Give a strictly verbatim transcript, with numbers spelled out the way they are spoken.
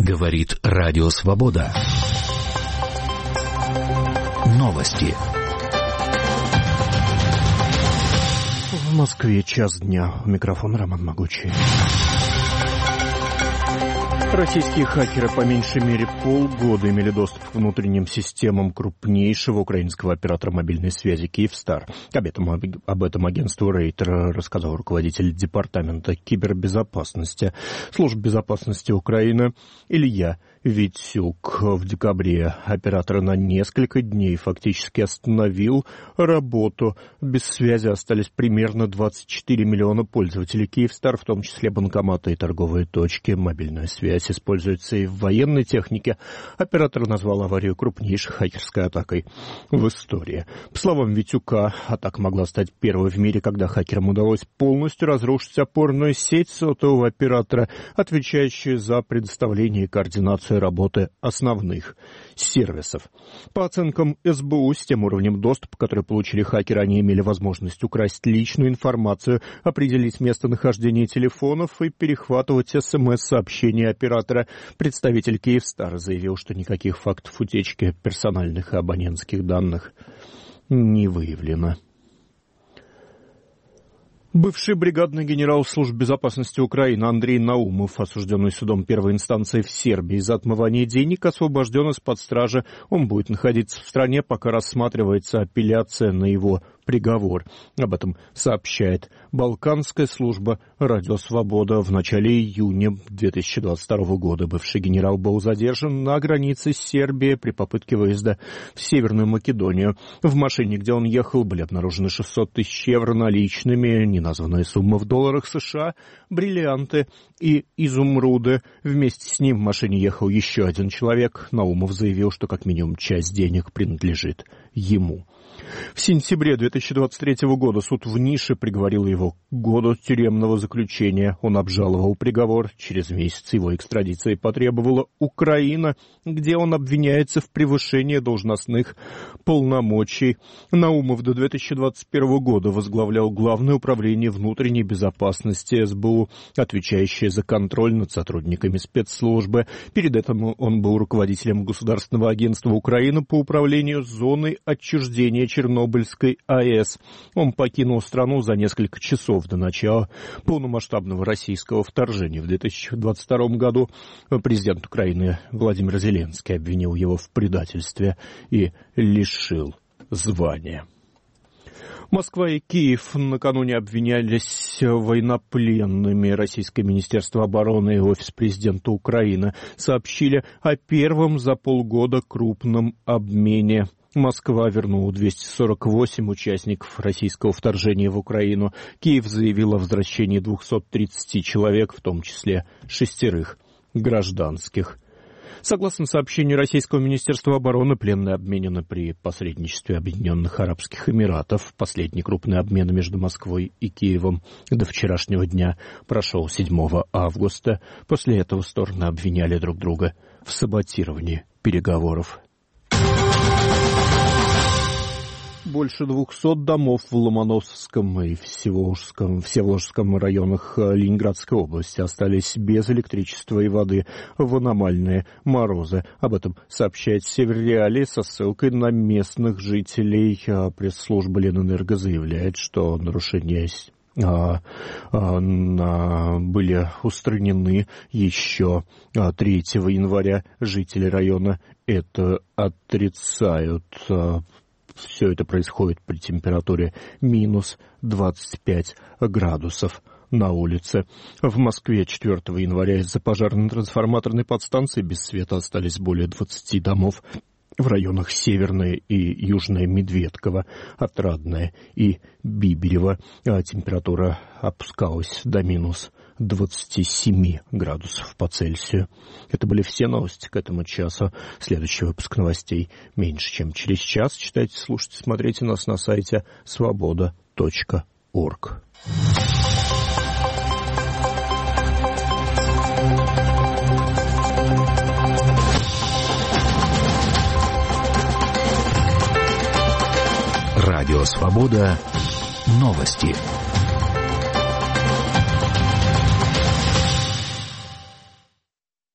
Говорит Радио Свобода. Новости. В Москве час дня. У микрофона Роман Могучий. Российские хакеры по меньшей мере полгода имели доступ к внутренним системам крупнейшего украинского оператора мобильной связи «Киевстар». Об этом, об этом агентству Рейтер рассказал руководитель Департамента кибербезопасности Службы безопасности Украины Илья Витюк. В декабре оператор на несколько дней фактически остановил работу. Без связи остались примерно двадцать четыре миллиона пользователей «Киевстар», в том числе банкоматы и торговые точки. Мобильная связь используется и в военной технике. Оператор назвал аварию крупнейшей хакерской атакой в истории. По словам Витюка, атака могла стать первой в мире, когда хакерам удалось полностью разрушить опорную сеть сотового оператора, отвечающую за предоставление и координацию работы основных сервисов. По оценкам эс бэ у, с тем уровнем доступа, который получили хакеры, они имели возможность украсть личную информацию, определить местонахождение телефонов и перехватывать смс-сообщения оператора. Представитель «Киевстар» заявил, что никаких фактов утечки персональных и абонентских данных не выявлено. Бывший бригадный генерал Службы безопасности Украины Андрей Наумов, осужденный судом первой инстанции в Сербии за отмывание денег, освобожден из-под стражи. Он будет находиться в стране, пока рассматривается апелляция на его приговор. Об этом сообщает Балканская служба «Радио Свобода». В начале июня две тысячи двадцать второго года бывший генерал был задержан на границе с Сербией при попытке выезда в Северную Македонию. В машине, где он ехал, были обнаружены шестьсот тысяч евро наличными, неназванная сумма в долларах США, бриллианты и изумруды. Вместе с ним в машине ехал еще один человек. Наумов заявил, что как минимум часть денег принадлежит ему. В сентябре две тысячи двадцать третьего года суд в Нише приговорил его к году тюремного заключения. Он обжаловал приговор. Через месяц его экстрадиции потребовала Украина, где он обвиняется в превышении должностных полномочий. Наумов до две тысячи двадцать первого года возглавлял Главное управление внутренней безопасности эс бэ у, отвечающее за контроль над сотрудниками спецслужбы. Перед этим он был руководителем Государственного агентства Украины по управлению зоной отчуждения Чернобыльской АЭС. Он покинул страну за несколько часов до начала полномасштабного российского вторжения. В две тысячи двадцать втором году президент Украины Владимир Зеленский обвинил его в предательстве и лишил звания. Москва и Киев накануне обвинялись военнопленными. Российское Министерство обороны и Офис президента Украины сообщили о первом за полгода крупном обмене. Москва вернула двести сорок восемь участников российского вторжения в Украину. Киев заявил о возвращении двухсот тридцати человек, в том числе шестерых гражданских. Согласно сообщению Российского Министерства обороны, пленные обменены при посредничестве Объединенных Арабских Эмиратов. Последний крупный обмен между Москвой и Киевом до вчерашнего дня прошел седьмого августа. После этого стороны обвиняли друг друга в саботировании переговоров. Больше двухсот домов в Ломоносовском и Всеволожском, Всеволожском районах Ленинградской области остались без электричества и воды в аномальные морозы. Об этом сообщает Северреалии со ссылкой на местных жителей. Пресс-служба Ленэнерго заявляет, что нарушения А, а, на, были устранены еще а, третьего января. Жители района это отрицают. А, все это происходит при температуре минус двадцать пять градусов на улице. В Москве четвёртого января из-за пожарно-трансформаторной подстанции без света остались более двадцати домов. В районах Северная и Южная Медведково, Отрадная и Биберево температура опускалась до минус двадцати семи градусов по Цельсию. Это были все новости к этому часу. Следующий выпуск новостей меньше, чем через час. Читайте, слушайте, смотрите нас на сайте свобода точка орг. Радио Свобода. Новости.